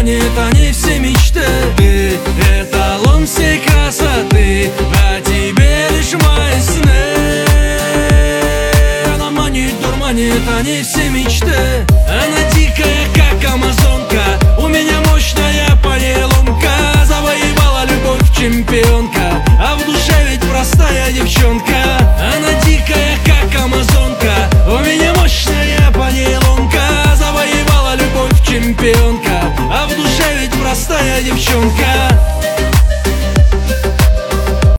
дурманит, они все мечты. Ты эталон всей красоты, о тебе лишь мои сны. Она манит, дурманит, они все мечты. Она дикая, как амазонка, у меня мощная по ней ломка. Завоевала любовь чемпионка, а в душе ведь простая девчонка. Она дикая, как амазонка, у меня мощная по ней ломка. Завоевала любовь чемпионка, а в душе ведь простая девчонка.